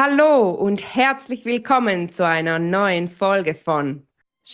Hallo und herzlich willkommen zu einer neuen Folge von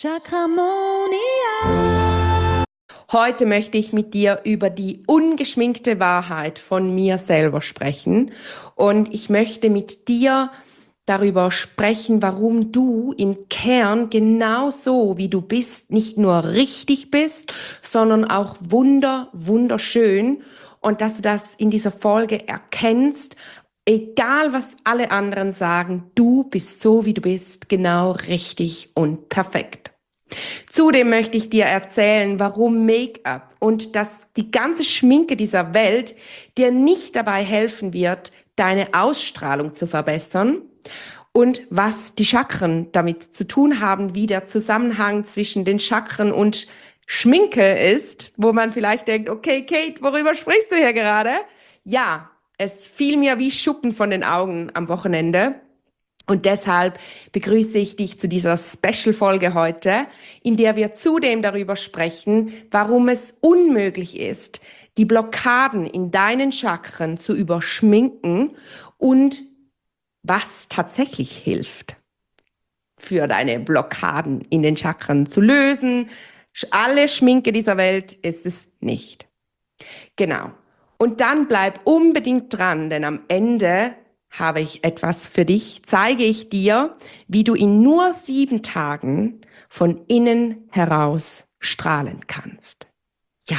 Chakramonia. Heute möchte ich mit dir über die ungeschminkte Wahrheit von mir selber sprechen und ich möchte mit dir darüber sprechen, warum du im Kern genauso wie du bist, nicht nur richtig bist, sondern auch wunderschön und dass du das in dieser Folge erkennst. Egal, was alle anderen sagen, du bist so, wie du bist, genau richtig und perfekt. Zudem möchte ich dir erzählen, warum Make-up und die ganze Schminke dieser Welt dir nicht dabei helfen wird, deine Ausstrahlung zu verbessern und was die Chakren damit zu tun haben, wie der Zusammenhang zwischen den Chakren und Schminke ist, wo man vielleicht denkt, okay, Kate, worüber sprichst du hier gerade? Ja, es fiel mir wie Schuppen von den Augen am Wochenende. Und deshalb begrüße ich dich zu dieser Special-Folge heute, in der wir zudem darüber sprechen, warum es unmöglich ist, die Blockaden in deinen Chakren zu überschminken und was tatsächlich hilft, für deine Blockaden in den Chakren zu lösen. Alle Schminke dieser Welt ist es nicht. Genau. Und dann bleib unbedingt dran, denn am Ende habe ich etwas für dich, zeige ich dir, wie du in nur 7 Tagen von innen heraus strahlen kannst. Ja,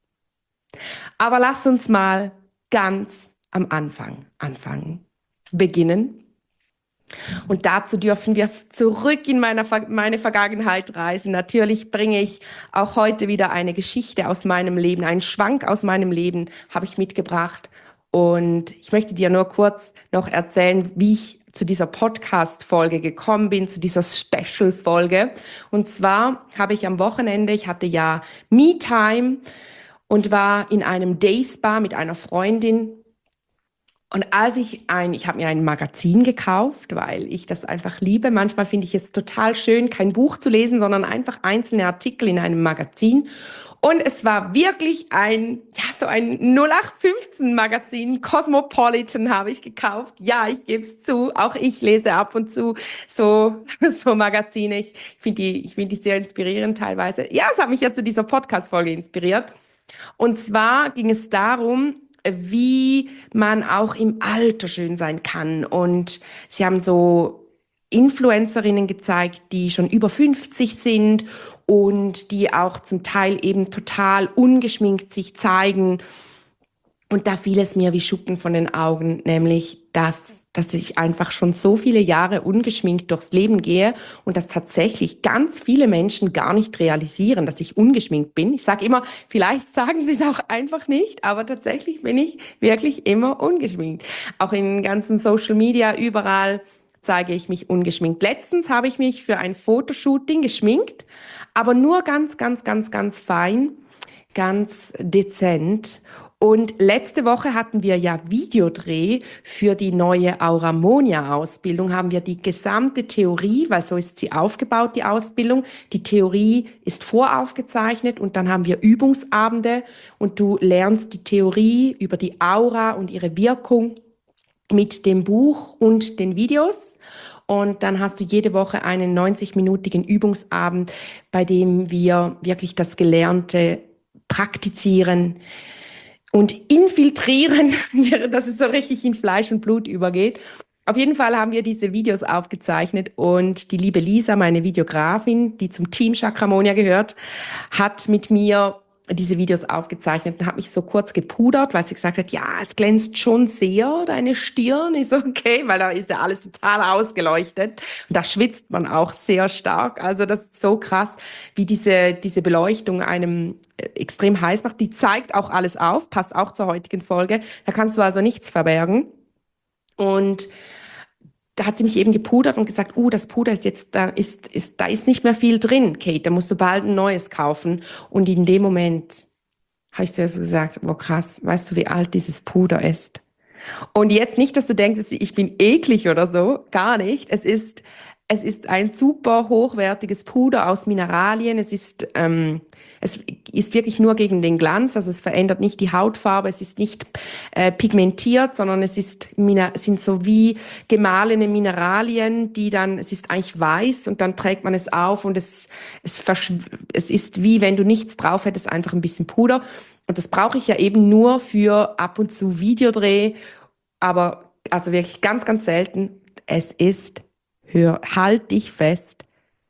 aber lass uns mal ganz am Anfang anfangen, beginnen. Und dazu dürfen wir zurück in meine Vergangenheit reisen. Natürlich bringe ich auch heute wieder eine Geschichte aus meinem Leben, einen Schwank aus meinem Leben habe ich mitgebracht. Und ich möchte dir nur kurz noch erzählen, wie ich zu dieser Podcast-Folge gekommen bin, zu dieser Special-Folge. Und zwar habe ich am Wochenende, ich hatte ja Me-Time und war in einem Day-Spa mit einer Freundin. Und ich habe mir ein Magazin gekauft, weil ich das einfach liebe. Manchmal finde ich es total schön, kein Buch zu lesen, sondern einfach einzelne Artikel in einem Magazin. Und es war wirklich so ein 0815 Magazin, Cosmopolitan habe ich gekauft. Ja, ich gebe es zu, auch ich lese ab und zu so Magazine. Ich finde die sehr inspirierend teilweise. Ja, es hat mich ja zu dieser Podcast-Folge inspiriert. Und zwar ging es darum, wie man auch im Alter schön sein kann. Und sie haben so Influencerinnen gezeigt, die schon über 50 sind und die auch zum Teil eben total ungeschminkt sich zeigen. Und da fiel es mir wie Schuppen von den Augen, nämlich, dass ich einfach schon so viele Jahre ungeschminkt durchs Leben gehe und dass tatsächlich ganz viele Menschen gar nicht realisieren, dass ich ungeschminkt bin. Ich sage immer, vielleicht sagen sie es auch einfach nicht, aber tatsächlich bin ich wirklich immer ungeschminkt. Auch in ganzen Social Media, überall zeige ich mich ungeschminkt. Letztens habe ich mich für ein Fotoshooting geschminkt, aber nur ganz fein, ganz dezent. Und letzte Woche hatten wir ja Videodreh für die neue Auramonia-Ausbildung, haben wir die gesamte Theorie, weil so ist sie aufgebaut, die Ausbildung. Die Theorie ist voraufgezeichnet und dann haben wir Übungsabende und du lernst die Theorie über die Aura und ihre Wirkung mit dem Buch und den Videos. Und dann hast du jede Woche einen 90-minütigen Übungsabend, bei dem wir wirklich das Gelernte praktizieren und infiltrieren, dass es so richtig in Fleisch und Blut übergeht. Auf jeden Fall haben wir diese Videos aufgezeichnet und die liebe Lisa, meine Videografin, die zum Team Chakramonia gehört, hat mit mir diese Videos aufgezeichnet und hat mich so kurz gepudert, weil sie gesagt hat, ja, es glänzt schon sehr, deine Stirn. Ich so, okay, weil da ist ja alles total ausgeleuchtet und da schwitzt man auch sehr stark. Also das ist so krass, wie diese Beleuchtung einem extrem heiß macht. Die zeigt auch alles auf, passt auch zur heutigen Folge. Da kannst du also nichts verbergen. Und da hat sie mich eben gepudert und gesagt, das Puder ist jetzt, da ist nicht mehr viel drin, Kate, da musst du bald ein neues kaufen. Und in dem Moment habe ich dir so gesagt, wow, krass, weißt du, wie alt dieses Puder ist? Und jetzt nicht, dass du denkst, ich bin eklig oder so, gar nicht. Es ist Es ist ein super hochwertiges Puder aus Mineralien. Es ist wirklich nur gegen den Glanz, also es verändert nicht die Hautfarbe, es ist nicht pigmentiert, sondern sind so wie gemahlene Mineralien, es ist eigentlich weiß und dann trägt man es auf und es ist wie wenn du nichts drauf hättest, einfach ein bisschen Puder. Und das brauche ich ja eben nur für ab und zu Videodreh, aber also wirklich ganz, ganz selten. Es ist, halt dich fest,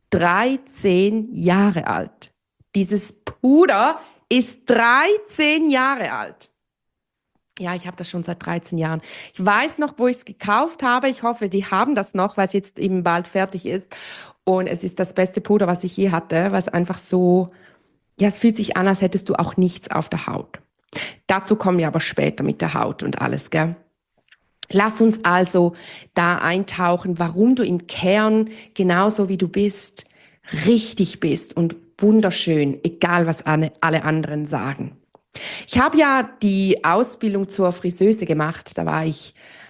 13 Jahre alt. Dieses Puder ist 13 Jahre alt. Ja, ich habe das schon seit 13 Jahren. Ich weiß noch, wo ich es gekauft habe. Ich hoffe, die haben das noch, weil es jetzt eben bald fertig ist. Und es ist das beste Puder, was ich je hatte, weil es einfach so, ja, es fühlt sich an, als hättest du auch nichts auf der Haut. Dazu kommen wir aber später mit der Haut und alles, gell? Lass uns also da eintauchen, warum du im Kern, genauso wie du bist, richtig bist und wunderschön, egal was alle anderen sagen. Ich habe ja die Ausbildung zur Friseuse gemacht, da war ich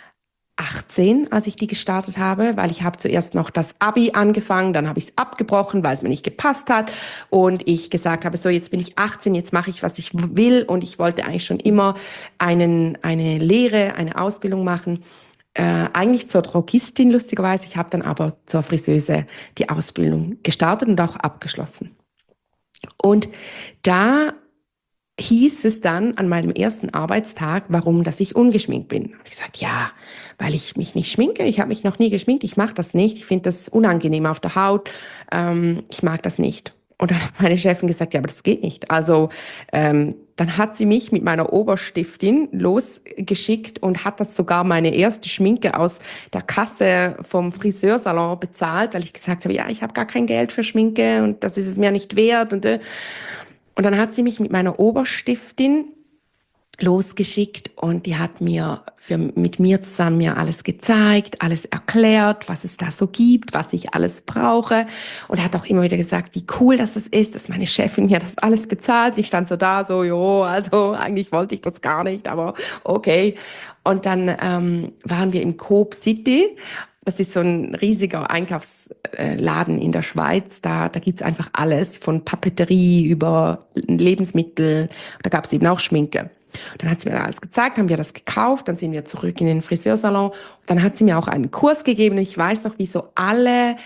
18, als ich die gestartet habe, weil ich habe zuerst noch das Abi angefangen, dann habe ich es abgebrochen, weil es mir nicht gepasst hat und ich gesagt habe, so jetzt bin ich 18, jetzt mache ich, was ich will und ich wollte eigentlich schon immer eine Lehre, eine Ausbildung machen, eigentlich zur Drogistin lustigerweise. Ich habe dann aber zur Friseuse die Ausbildung gestartet und auch abgeschlossen. Und da hieß es dann an meinem ersten Arbeitstag, warum, dass ich ungeschminkt bin. Ich gesagt, ja, weil ich mich nicht schminke. Ich habe mich noch nie geschminkt. Ich mache das nicht. Ich finde das unangenehm auf der Haut. Ich mag das nicht. Und dann hat meine Chefin gesagt, ja, aber das geht nicht. Also dann hat sie mich mit meiner Oberstiftin losgeschickt und hat das sogar meine erste Schminke aus der Kasse vom Friseursalon bezahlt, weil ich gesagt habe, ja, ich habe gar kein Geld für Schminke und das ist es mir nicht wert. Und dann hat sie mich mit meiner Oberstiftin losgeschickt und die hat mit mir zusammen mir alles gezeigt, alles erklärt, was es da so gibt, was ich alles brauche und hat auch immer wieder gesagt, wie cool das ist, dass meine Chefin mir das alles bezahlt. Ich stand so da, so, jo, also eigentlich wollte ich das gar nicht, aber okay. Und dann waren wir im Coop City. Das ist so ein riesiger Einkaufsladen in der Schweiz. Da gibt's einfach alles, von Papeterie über Lebensmittel. Da gab's eben auch Schminke. Dann hat sie mir alles gezeigt, haben wir das gekauft, dann sind wir zurück in den Friseursalon. Und dann hat sie mir auch einen Kurs gegeben. Und ich weiß noch, wie so alle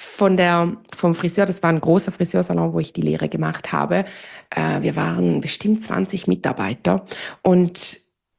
vom Friseur, das war ein großer Friseursalon, wo ich die Lehre gemacht habe. Wir waren bestimmt 20 Mitarbeiter und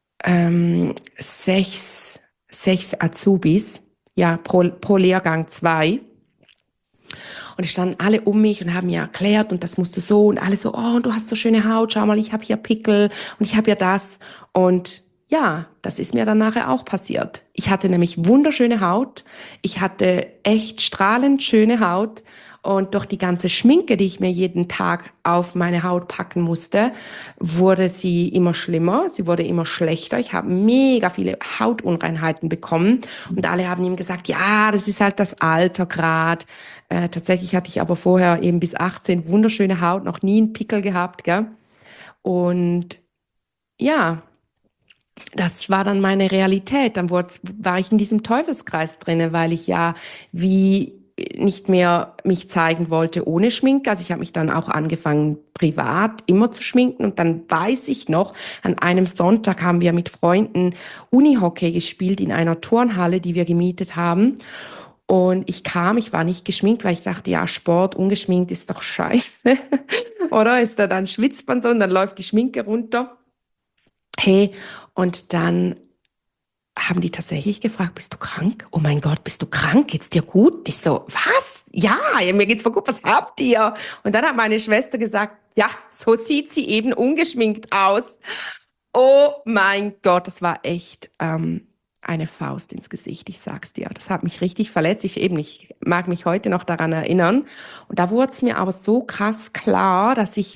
sechs Azubis, ja, pro Lehrgang 2. Und es standen alle um mich und haben mir erklärt und das musst du so und alle so, oh, und du hast so schöne Haut, schau mal, ich habe hier Pickel und ich habe ja das. Und ja, das ist mir dann nachher auch passiert. Ich hatte nämlich wunderschöne Haut, ich hatte echt strahlend schöne Haut und durch die ganze Schminke, die ich mir jeden Tag auf meine Haut packen musste, wurde sie immer schlimmer, sie wurde immer schlechter. Ich habe mega viele Hautunreinheiten bekommen und alle haben ihm gesagt, ja, das ist halt das Alter grad. Tatsächlich hatte ich aber vorher eben bis 18 wunderschöne Haut, noch nie einen Pickel gehabt, gell? Und ja, das war dann meine Realität. War ich in diesem Teufelskreis drinne, weil ich ja wie nicht mehr mich zeigen wollte ohne Schminke. Also ich habe mich dann auch angefangen, privat immer zu schminken. Und dann weiß ich noch, an einem Sonntag haben wir mit Freunden Unihockey gespielt in einer Turnhalle, die wir gemietet haben. Und ich war nicht geschminkt, weil ich dachte, ja, Sport ungeschminkt ist doch scheiße. Oder dann schwitzt man so und dann läuft die Schminke runter. Hey, und dann haben die tatsächlich gefragt, bist du krank? Oh mein Gott, bist du krank? Geht's dir gut? Ich so, was? Ja, mir geht's voll gut, was habt ihr? Und dann hat meine Schwester gesagt, ja, so sieht sie eben ungeschminkt aus. Oh mein Gott, das war echt eine Faust ins Gesicht, ich sag's dir. Das hat mich richtig verletzt. Ich mag mich heute noch daran erinnern. Und da wurde es mir aber so krass klar, dass ich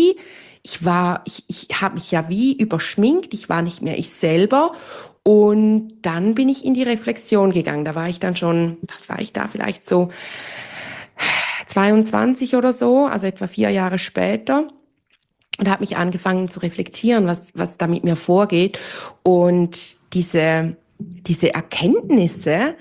habe mich ja wie überschminkt, ich war nicht mehr ich selber. Und dann bin ich in die Reflexion gegangen. Da war ich dann schon, was war ich da, vielleicht so 22 oder so, also etwa 4 Jahre später. Und habe mich angefangen zu reflektieren, was da mit mir vorgeht. Und diese Erkenntnisse,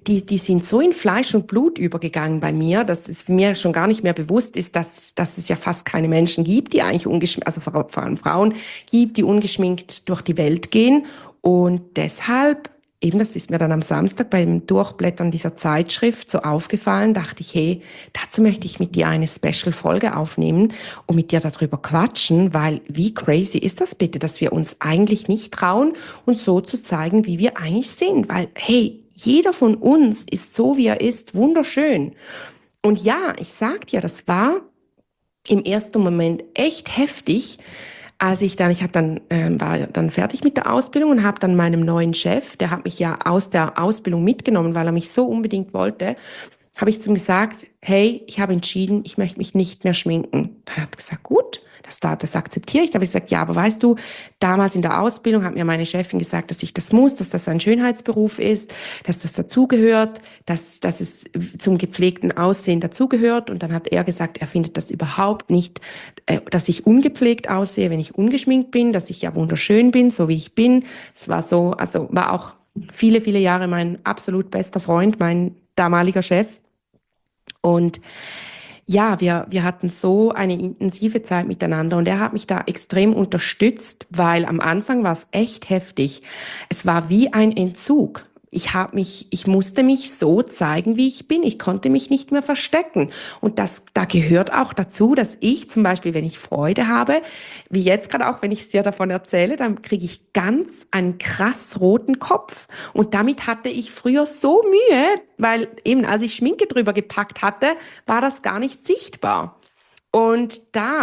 die sind so in Fleisch und Blut übergegangen bei mir, dass es mir schon gar nicht mehr bewusst ist, dass es ja fast keine Menschen gibt, die eigentlich ungeschminkt, also vor allem Frauen gibt, die ungeschminkt durch die Welt gehen. Und deshalb, eben das ist mir dann am Samstag beim Durchblättern dieser Zeitschrift so aufgefallen, dachte ich, hey, dazu möchte ich mit dir eine Special-Folge aufnehmen und mit dir darüber quatschen, weil wie crazy ist das bitte, dass wir uns eigentlich nicht trauen, uns so zu zeigen, wie wir eigentlich sind, weil hey, jeder von uns ist so, wie er ist, wunderschön. Und ja, ich sag dir, das war im ersten Moment echt heftig, als ich habe dann war dann fertig mit der Ausbildung und habe dann meinem neuen Chef, der hat mich ja aus der Ausbildung mitgenommen, weil er mich so unbedingt wollte, habe ich zu ihm gesagt, hey, ich habe entschieden, ich möchte mich nicht mehr schminken. Dann hat er gesagt, gut, das akzeptiere ich. Da habe ich gesagt, ja, aber weißt du, damals in der Ausbildung hat mir meine Chefin gesagt, dass ich das muss, dass das ein Schönheitsberuf ist, dass das dazugehört, dass es zum gepflegten Aussehen dazugehört. Und dann hat er gesagt, er findet das überhaupt nicht, dass ich ungepflegt aussehe, wenn ich ungeschminkt bin, dass ich ja wunderschön bin, so wie ich bin. Es war so, also war auch viele, viele Jahre mein absolut bester Freund, mein damaliger Chef. Und ja, wir hatten so eine intensive Zeit miteinander und er hat mich da extrem unterstützt, weil am Anfang war es echt heftig. Es war wie ein Entzug. Ich musste mich so zeigen, wie ich bin. Ich konnte mich nicht mehr verstecken. Und da gehört auch dazu, dass ich zum Beispiel, wenn ich Freude habe, wie jetzt gerade auch, wenn ich es dir davon erzähle, dann kriege ich ganz einen krass roten Kopf. Und damit hatte ich früher so Mühe, weil eben als ich Schminke drüber gepackt hatte, war das gar nicht sichtbar. Und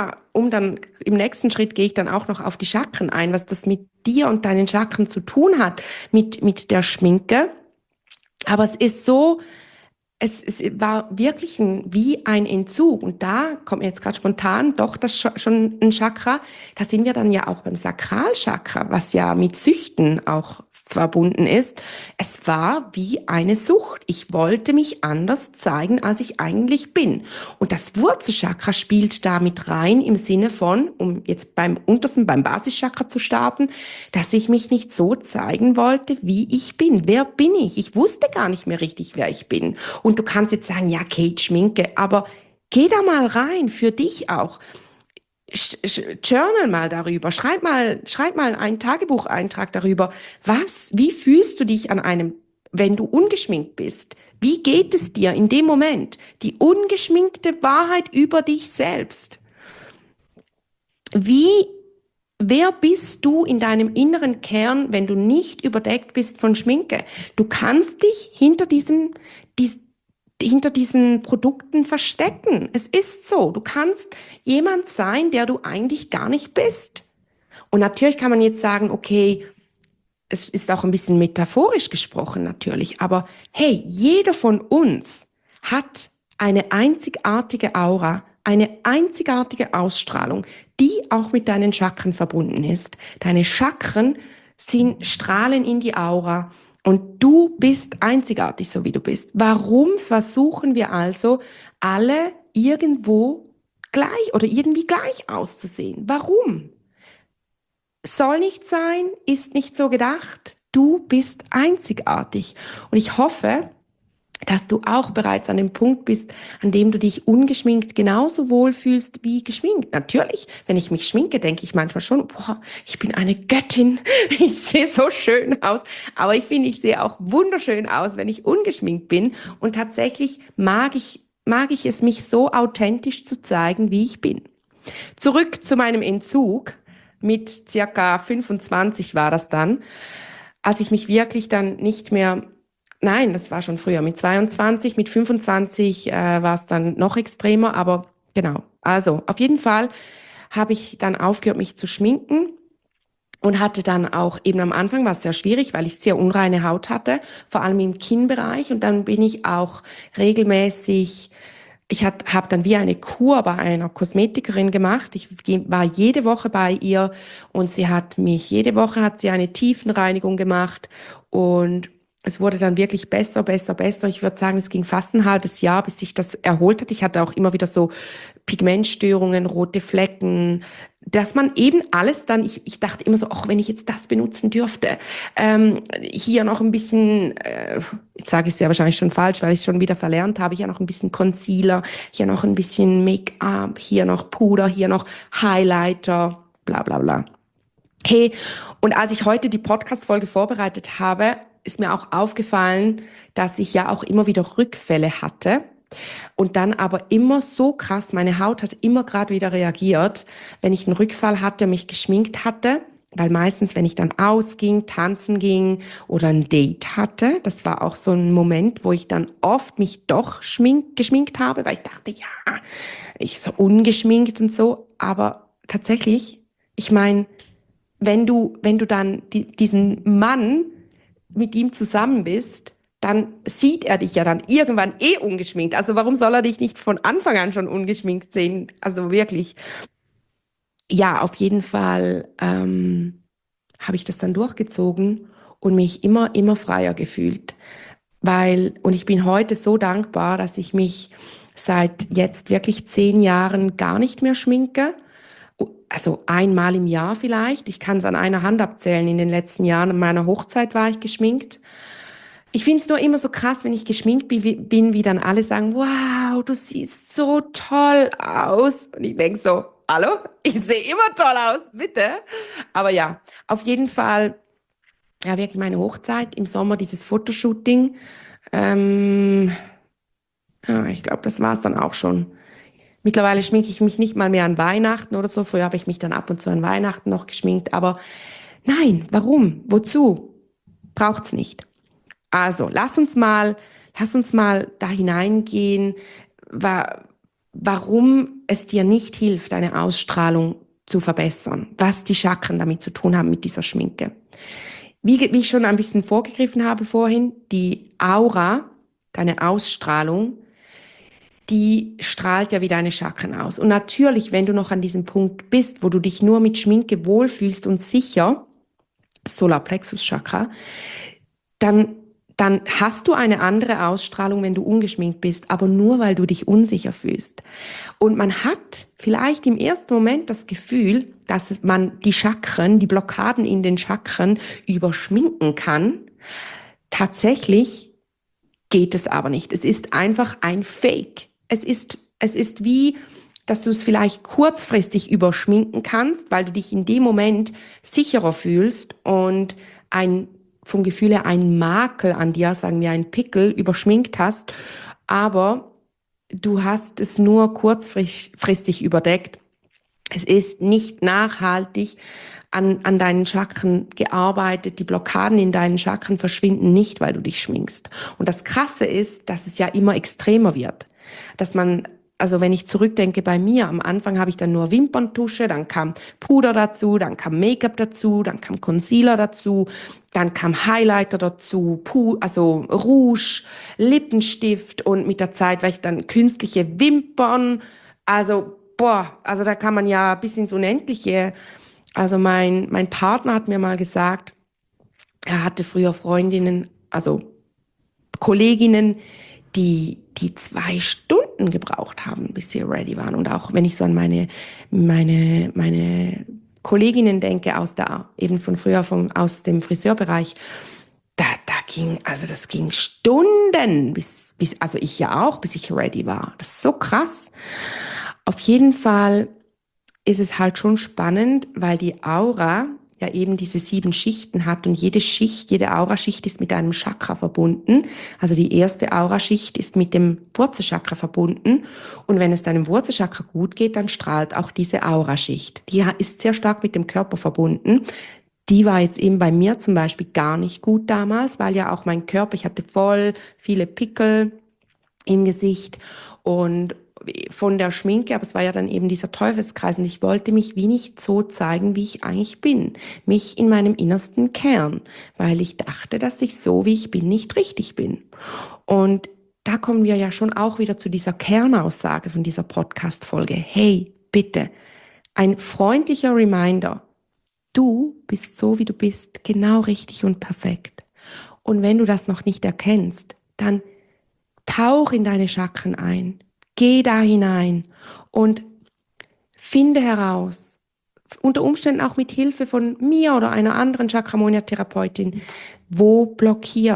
im nächsten Schritt gehe ich dann auch noch auf die Chakren ein, was das mit dir und deinen Chakren zu tun hat, mit der Schminke. Aber es ist so, es war wirklich wie ein Entzug. Und da kommt mir jetzt gerade spontan doch das schon ein Chakra. Da sind wir dann ja auch beim Sakralchakra, was ja mit Süchten auch verbunden ist. Es war wie eine Sucht. Ich wollte mich anders zeigen, als ich eigentlich bin. Und das Wurzelchakra spielt da mit rein im Sinne von, um jetzt beim untersten, beim Basischakra zu starten, dass ich mich nicht so zeigen wollte, wie ich bin. Wer bin ich? Ich wusste gar nicht mehr richtig, wer ich bin. Und du kannst jetzt sagen, ja, Kate, Schminke, aber geh da mal rein, für dich auch. Journal mal darüber, schreib mal einen Tagebucheintrag darüber. Wie fühlst du dich wenn du ungeschminkt bist? Wie geht es dir in dem Moment? Die ungeschminkte Wahrheit über dich selbst. Wer bist du in deinem inneren Kern, wenn du nicht überdeckt bist von Schminke? Du kannst dich hinter diesen Produkten verstecken. Es ist so. Du kannst jemand sein, der du eigentlich gar nicht bist. Und natürlich kann man jetzt sagen, okay, es ist auch ein bisschen metaphorisch gesprochen natürlich, aber hey, jeder von uns hat eine einzigartige Aura, eine einzigartige Ausstrahlung, die auch mit deinen Chakren verbunden ist. Deine Chakren strahlen in die Aura und du bist einzigartig, so wie du bist. Warum versuchen wir also alle irgendwo gleich oder irgendwie gleich auszusehen? Warum? Soll nicht sein, ist nicht so gedacht. Du bist einzigartig. Und ich hoffe, dass du auch bereits an dem Punkt bist, an dem du dich ungeschminkt genauso wohlfühlst wie geschminkt. Natürlich, wenn ich mich schminke, denke ich manchmal schon, boah, ich bin eine Göttin, ich sehe so schön aus. Aber ich finde, ich sehe auch wunderschön aus, wenn ich ungeschminkt bin. Und tatsächlich mag ich es, mich so authentisch zu zeigen, wie ich bin. Zurück zu meinem Entzug. Mit circa 25 war das dann, als ich mich wirklich dann nicht mehr, nein, das war schon früher, mit 22, mit 25 war es dann noch extremer, aber genau. Also auf jeden Fall habe ich dann aufgehört, mich zu schminken und hatte dann auch, eben am Anfang war es sehr schwierig, weil ich sehr unreine Haut hatte, vor allem im Kinnbereich, und dann bin ich auch regelmäßig. Ich habe dann wie eine Kur bei einer Kosmetikerin gemacht. Ich war jede Woche bei ihr und jede Woche hat sie eine Tiefenreinigung gemacht und es wurde dann wirklich besser, besser, besser. Ich würde sagen, es ging fast ein halbes Jahr, bis sich das erholt hat. Ich hatte auch immer wieder so Pigmentstörungen, rote Flecken, dass man eben alles dann, ich dachte immer so, ach, wenn ich jetzt das benutzen dürfte, hier noch ein bisschen jetzt sage ich es ja wahrscheinlich schon falsch, weil ich es schon wieder verlernt habe, hier noch ein bisschen Concealer, hier noch ein bisschen Make-up, hier noch Puder, hier noch Highlighter, bla bla bla. Okay, und als ich heute die Podcast-Folge vorbereitet habe, ist mir auch aufgefallen, dass ich ja auch immer wieder Rückfälle hatte und dann aber immer so krass, meine Haut hat immer gerade wieder reagiert, wenn ich einen Rückfall hatte, mich geschminkt hatte, weil meistens, wenn ich dann ausging, tanzen ging oder ein Date hatte, das war auch so ein Moment, wo ich dann oft mich doch geschminkt habe, weil ich dachte, ja, ich so ungeschminkt und so, aber tatsächlich, ich meine, wenn du dann diesen Mann mit ihm zusammen bist, dann sieht er dich ja dann irgendwann ungeschminkt. Also warum soll er dich nicht von Anfang an schon ungeschminkt sehen? Also wirklich. Ja, auf jeden Fall habe ich das dann durchgezogen und mich immer freier gefühlt. Und ich bin heute so dankbar, dass ich mich seit jetzt wirklich 10 Jahren gar nicht mehr schminke. Also einmal im Jahr vielleicht. Ich kann es an einer Hand abzählen. In den letzten Jahren an meiner Hochzeit war ich geschminkt. Ich finde es nur immer so krass, wenn ich geschminkt bin, wie dann alle sagen, wow, du siehst so toll aus. Und ich denke so, hallo, ich sehe immer toll aus, bitte. Aber ja, auf jeden Fall, ja, wirklich meine Hochzeit im Sommer, dieses Fotoshooting. Ähm, ja, ich glaube, das war es dann auch schon. Mittlerweile schminke ich mich nicht mal mehr an Weihnachten oder so. Früher habe ich mich dann ab und zu an Weihnachten noch geschminkt. Aber nein, warum? Wozu? Braucht's nicht. Also, lass uns mal da hineingehen, warum es dir nicht hilft, deine Ausstrahlung zu verbessern, was die Chakren damit zu tun haben mit dieser Schminke. Wie ich schon ein bisschen vorgegriffen habe vorhin, die Aura, deine Ausstrahlung, die strahlt ja wie deine Chakren aus. Und natürlich, wenn du noch an diesem Punkt bist, wo du dich nur mit Schminke wohlfühlst und sicher, Solarplexus-Chakra, dann hast du eine andere Ausstrahlung, wenn du ungeschminkt bist, aber nur, weil du dich unsicher fühlst. Und man hat vielleicht im ersten Moment das Gefühl, dass man die Chakren, die Blockaden in den Chakren überschminken kann. Tatsächlich geht es aber nicht. Es ist einfach ein Fake. Es ist wie, dass du es vielleicht kurzfristig überschminken kannst, weil du dich in dem Moment sicherer fühlst und vom Gefühl her einen Makel an dir, sagen wir ein Pickel, überschminkt hast, aber du hast es nur kurzfristig überdeckt. Es ist nicht nachhaltig an deinen Chakren gearbeitet. Die Blockaden in deinen Chakren verschwinden nicht, weil du dich schminkst. Und das Krasse ist, dass es ja immer extremer wird. Also wenn ich zurückdenke bei mir, am Anfang habe ich dann nur Wimperntusche, dann kam Puder dazu, dann kam Make-up dazu, dann kam Concealer dazu, dann kam Highlighter dazu, also Rouge, Lippenstift und mit der Zeit war ich dann künstliche Wimpern. Also, also da kann man ja bis ins Unendliche. Also mein Partner hat mir mal gesagt, er hatte früher Freundinnen, also Kolleginnen, die 2 Stunden gebraucht haben, bis sie ready waren. Und auch wenn ich so an meine Kolleginnen denke eben von früher, aus dem Friseurbereich, das ging Stunden, also ich ja auch, bis ich ready war. Das ist so krass. Auf jeden Fall ist es halt schon spannend, weil die Aura ja eben diese 7 Schichten hat und jede Auraschicht ist mit einem Chakra verbunden. Also die erste Auraschicht ist mit dem Wurzelchakra verbunden und wenn es deinem Wurzelchakra gut geht, dann strahlt auch diese Auraschicht. Die ist sehr stark mit dem Körper verbunden. Die war jetzt eben bei mir zum Beispiel gar nicht gut damals, weil ja auch mein Körper, ich hatte voll viele Pickel im Gesicht und von der Schminke, aber es war ja dann eben dieser Teufelskreis und ich wollte mich wie nicht so zeigen, wie ich eigentlich bin, mich in meinem innersten Kern, weil ich dachte, dass ich so, wie ich bin, nicht richtig bin. Und da kommen wir ja schon auch wieder zu dieser Kernaussage von dieser Podcast-Folge. Hey, bitte, ein freundlicher Reminder. Du bist so, wie du bist, genau richtig und perfekt. Und wenn du das noch nicht erkennst, dann tauch in deine Chakren ein. Geh da hinein und finde heraus, unter Umständen auch mit Hilfe von mir oder einer anderen Chakramonia-Therapeutin, wo blockiert's?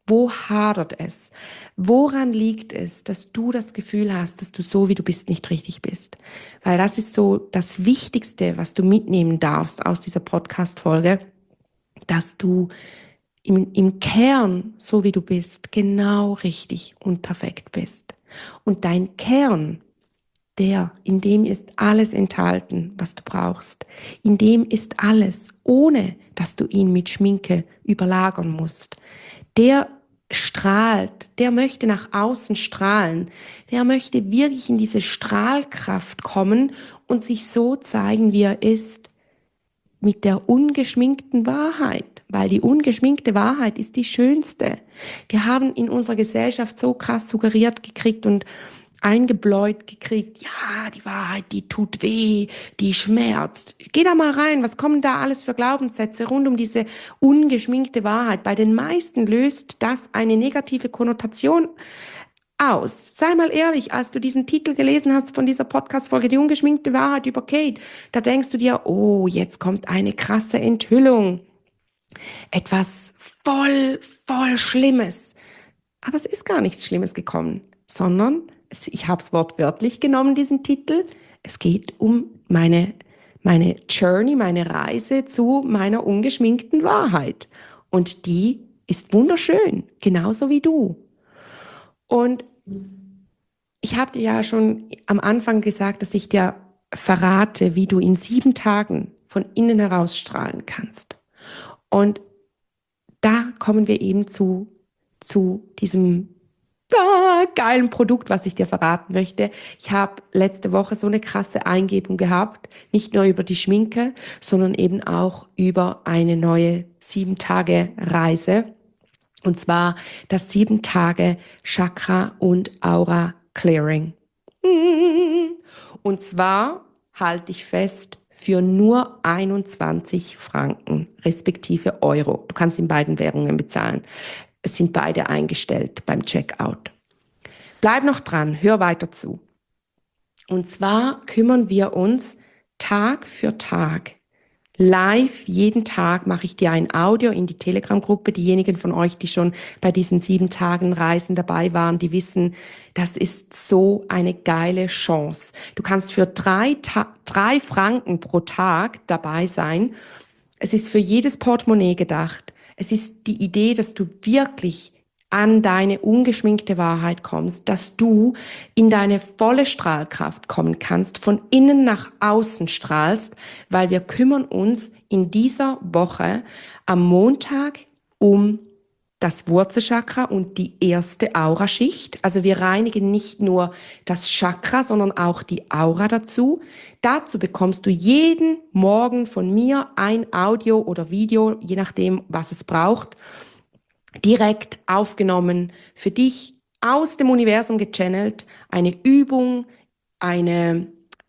Wo hadert es? Woran liegt es, dass du das Gefühl hast, dass du so, wie du bist, nicht richtig bist? Weil das ist so das Wichtigste, was du mitnehmen darfst aus dieser Podcast-Folge, dass du im Kern, so wie du bist, genau richtig und perfekt bist. Und dein Kern, in dem ist alles enthalten, was du brauchst. In dem ist alles, ohne dass du ihn mit Schminke überlagern musst. Der strahlt, der möchte nach außen strahlen, der möchte wirklich in diese Strahlkraft kommen und sich so zeigen, wie er ist, mit der ungeschminkten Wahrheit, weil die ungeschminkte Wahrheit ist die schönste. Wir haben in unserer Gesellschaft so krass suggeriert gekriegt und eingebläut gekriegt, ja, die Wahrheit, die tut weh, die schmerzt. Geh da mal rein, was kommen da alles für Glaubenssätze rund um diese ungeschminkte Wahrheit? Bei den meisten löst das eine negative Konnotation aus. Sei mal ehrlich, als du diesen Titel gelesen hast von dieser Podcast-Folge, die ungeschminkte Wahrheit über Kate, da denkst du dir, oh, jetzt kommt eine krasse Enthüllung. Etwas voll Schlimmes. Aber es ist gar nichts Schlimmes gekommen, sondern ich habe es wortwörtlich genommen, diesen Titel. Es geht um meine Journey, meine Reise zu meiner ungeschminkten Wahrheit. Und die ist wunderschön, genauso wie du. Und ich habe dir ja schon am Anfang gesagt, dass ich dir verrate, wie du in 7 Tagen von innen heraus strahlen kannst. Und da kommen wir eben zu diesem geilen Produkt, was ich dir verraten möchte. Ich habe letzte Woche so eine krasse Eingebung gehabt, nicht nur über die Schminke, sondern eben auch über eine neue 7-Tage-Reise. Und zwar das 7-Tage Chakra und Aura Clearing. Und zwar halte ich fest für nur 21 Franken, respektive Euro. Du kannst in beiden Währungen bezahlen. Es sind beide eingestellt beim Checkout. Bleib noch dran, hör weiter zu. Und zwar kümmern wir uns Tag für Tag. Live, jeden Tag mache ich dir ein Audio in die Telegram-Gruppe. Diejenigen von euch, die schon bei diesen 7 Tagen Reisen dabei waren, die wissen, das ist so eine geile Chance. Du kannst für 3 Franken pro Tag dabei sein. Es ist für jedes Portemonnaie gedacht. Es ist die Idee, dass du wirklich an deine ungeschminkte Wahrheit kommst, dass du in deine volle Strahlkraft kommen kannst, von innen nach außen strahlst, weil wir kümmern uns in dieser Woche am Montag um das Wurzelchakra und die erste Auraschicht. Also wir reinigen nicht nur das Chakra, sondern auch die Aura dazu. Dazu bekommst du jeden Morgen von mir ein Audio oder Video, je nachdem, was es braucht, direkt aufgenommen, für dich aus dem Universum gechannelt, eine Übung, ein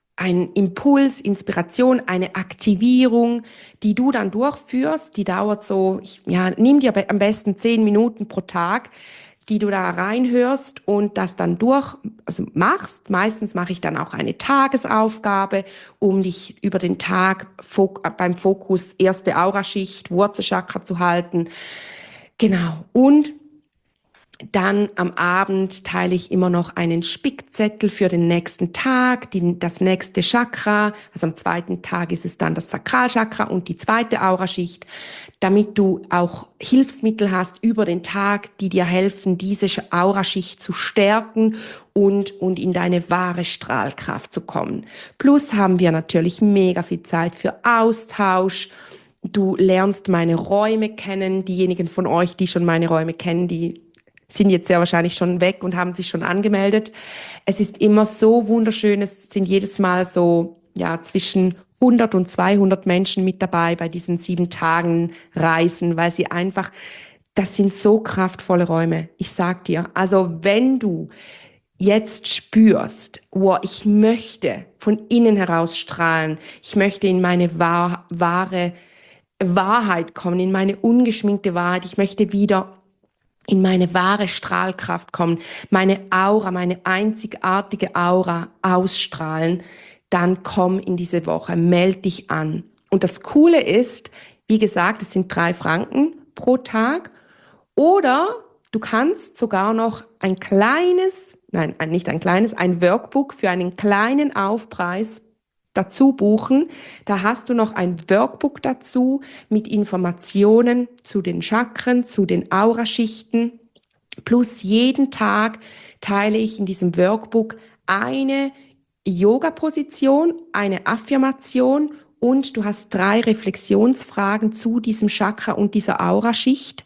Impuls, Inspiration, eine Aktivierung, die du dann durchführst, die dauert so, nimm dir am besten 10 Minuten pro Tag, die du da reinhörst und das dann machst. Meistens mache ich dann auch eine Tagesaufgabe, um dich über den Tag beim Fokus erste Auraschicht, Wurzelchakra zu halten. Genau. Und dann am Abend teile ich immer noch einen Spickzettel für den nächsten Tag, das nächste Chakra. Also am 2. Tag ist es dann das Sakralchakra und die zweite Auraschicht, damit du auch Hilfsmittel hast über den Tag, die dir helfen, diese Auraschicht zu stärken und in deine wahre Strahlkraft zu kommen. Plus haben wir natürlich mega viel Zeit für Austausch. Du lernst meine Räume kennen. Diejenigen von euch, die schon meine Räume kennen, die sind jetzt sehr wahrscheinlich schon weg und haben sich schon angemeldet. Es ist immer so wunderschön. Es sind jedes Mal so, zwischen 100 und 200 Menschen mit dabei bei diesen 7 Tagen Reisen, weil das sind so kraftvolle Räume. Ich sag dir, also wenn du jetzt spürst, ich möchte von innen heraus strahlen, ich möchte in meine wahre Wahrheit kommen, in meine ungeschminkte Wahrheit. Ich möchte wieder in meine wahre Strahlkraft kommen, meine Aura, meine einzigartige Aura ausstrahlen. Dann komm in diese Woche, meld dich an. Und das Coole ist, wie gesagt, es sind 3 Franken pro Tag. Oder Du kannst sogar noch ein Workbook für einen kleinen Aufpreis dazu buchen. Da hast du noch ein Workbook dazu mit Informationen zu den Chakren, zu den Auraschichten. Plus jeden Tag teile ich in diesem Workbook eine Yoga-Position, eine Affirmation und du hast 3 Reflexionsfragen zu diesem Chakra und dieser Auraschicht,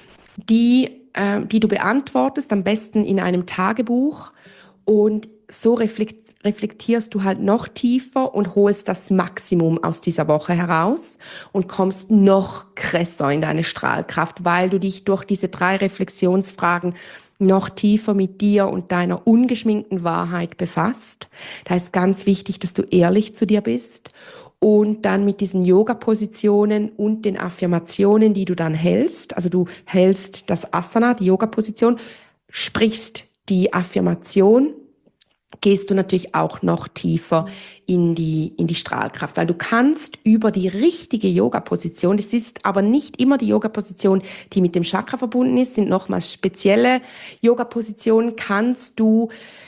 die du beantwortest, am besten in einem Tagebuch. Und so reflektierst du halt noch tiefer und holst das Maximum aus dieser Woche heraus und kommst noch krasser in deine Strahlkraft, weil du dich durch diese 3 Reflexionsfragen noch tiefer mit dir und deiner ungeschminkten Wahrheit befasst. Da ist ganz wichtig, dass du ehrlich zu dir bist. Und dann mit diesen Yoga-Positionen und den Affirmationen, die du dann hältst, also du hältst das Asana, die Yoga-Position, sprichst die Affirmation, gehst du natürlich auch noch tiefer in die Strahlkraft, weil du kannst über die richtige Yoga-Position, das ist aber nicht immer die Yoga-Position, die mit dem Chakra verbunden ist, sind nochmals spezielle Yoga-Positionen, kannst du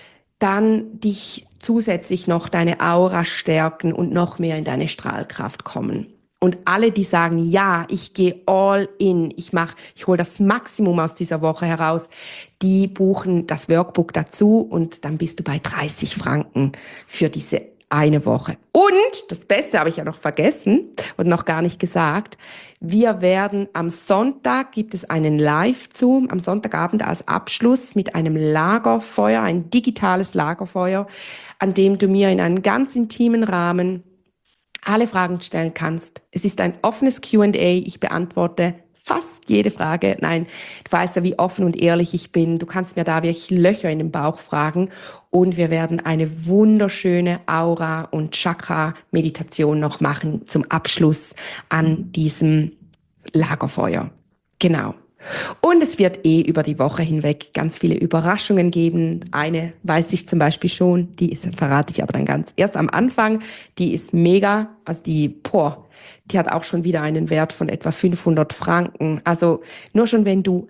dann dich zusätzlich noch deine Aura stärken und noch mehr in deine Strahlkraft kommen. Und alle, die sagen, ja, ich gehe all in, ich hole das Maximum aus dieser Woche heraus, die buchen das Workbook dazu und dann bist du bei 30 Franken für diese eine Woche. Und das Beste habe ich ja noch vergessen und noch gar nicht gesagt. Wir werden am Sonntag, gibt es einen Live-Zoom, am Sonntagabend als Abschluss mit einem Lagerfeuer, ein digitales Lagerfeuer, an dem du mir in einem ganz intimen Rahmen alle Fragen stellen kannst. Es ist ein offenes Q&A. Ich beantworte fast jede Frage. Nein, du weißt ja, wie offen und ehrlich ich bin. Du kannst mir da wirklich Löcher in den Bauch fragen. Und wir werden eine wunderschöne Aura- und Chakra-Meditation noch machen zum Abschluss an diesem Lagerfeuer. Genau. Und es wird über die Woche hinweg ganz viele Überraschungen geben. Eine weiß ich zum Beispiel schon, verrate ich aber dann ganz erst am Anfang. Die ist mega, also die hat auch schon wieder einen Wert von etwa 500 Franken. Also nur schon, wenn du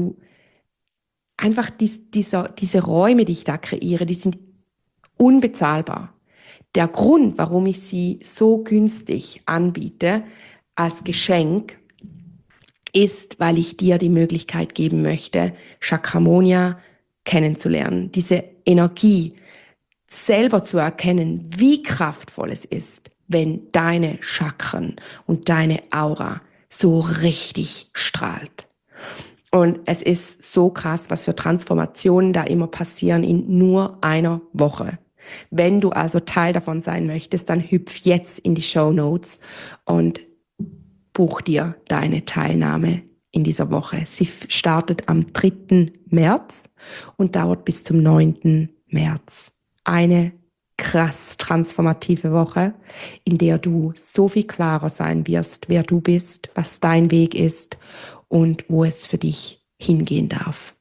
einfach diese Räume, die ich da kreiere, die sind unbezahlbar. Der Grund, warum ich sie so günstig anbiete als Geschenk, ist, weil ich dir die Möglichkeit geben möchte, Chakramonia kennenzulernen, diese Energie selber zu erkennen, wie kraftvoll es ist, wenn deine Chakren und deine Aura so richtig strahlt. Und es ist so krass, was für Transformationen da immer passieren in nur einer Woche. Wenn du also Teil davon sein möchtest, dann hüpf jetzt in die Shownotes und buch dir deine Teilnahme in dieser Woche. Sie startet am 3. März und dauert bis zum 9. März. Eine krass transformative Woche, in der du so viel klarer sein wirst, wer du bist, was dein Weg ist und wo es für dich hingehen darf.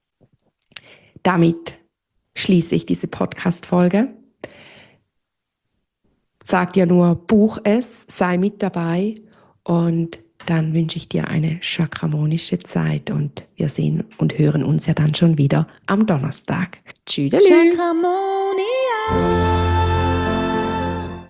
Damit schließe ich diese Podcast-Folge. Sag dir nur, buch es, sei mit dabei. Und dann wünsche ich dir eine chakramonische Zeit und wir sehen und hören uns ja dann schon wieder am Donnerstag. Tschüss. Chakramonia.